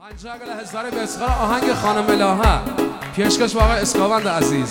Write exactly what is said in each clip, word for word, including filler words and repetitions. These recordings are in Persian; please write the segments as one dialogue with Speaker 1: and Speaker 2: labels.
Speaker 1: پنجاه گل هزاره به اسقار آهنگ خانم الهه پیشکش با آقای اسکاوند عزیز.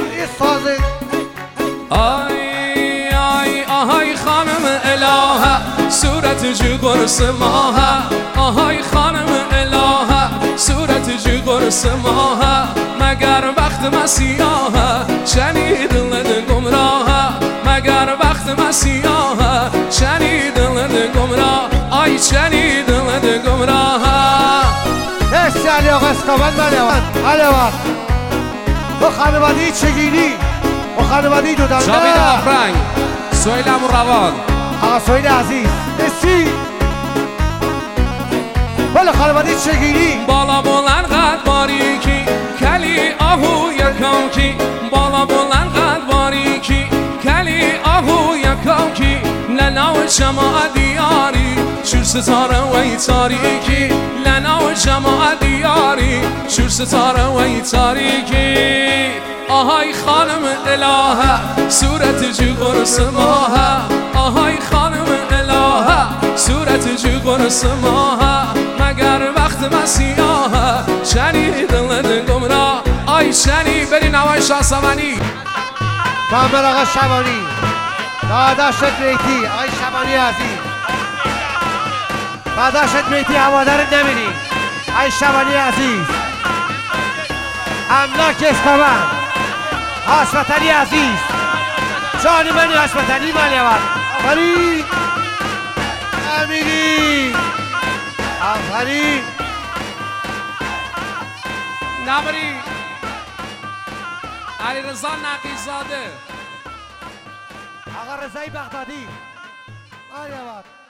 Speaker 1: آی آی آهای خانم الهه صورت جو قرص ماهه، آهای خانم الهه صورت جو قرص ماهه، مگر وقت مسیحه شنید دل گمراهه، مگر وقت مسیحه شنید دل گمراه، آی شنید دل گمراهه.
Speaker 2: مرسی علی آقا اسکاوند. بله بله با خانواده چگینی، با خانواده دو دانده
Speaker 1: جاوید آفرنگ، سهیل امروان،
Speaker 2: آقا سهیل عزیز مرسی. بله خانواده چگینی.
Speaker 1: بالا بلند قد باریکی کلی آهو یکم کی، بالا بلند قد باریکی کلی آهو یکم کی، لنا و شماع دیاری شور ستاره و تاریکی، لنا و شماع دیاری شور ستاره و تاریکی. آهای خانم الهه صورت جو قرص ماهه، آهای خانم الهه صورت جو قرص ماهه، مگر وقت مسیحه شنید دل گمراه، آی شنید. برین نوای شاه سمنی
Speaker 2: کامل آقا شبانی، داداشت میتی آقای شبانی عزیز، داداشت میتی هوادارت نمیری آقای شبانی عزیز، املاک اسکاوند، هاشمتلی عزیز، جانی منی هاشمتلی مالیوان، آفرین امیری، آفرین
Speaker 1: نبری علی رضا نقیزاده،
Speaker 2: آقا رضای بغدادی مالیوان.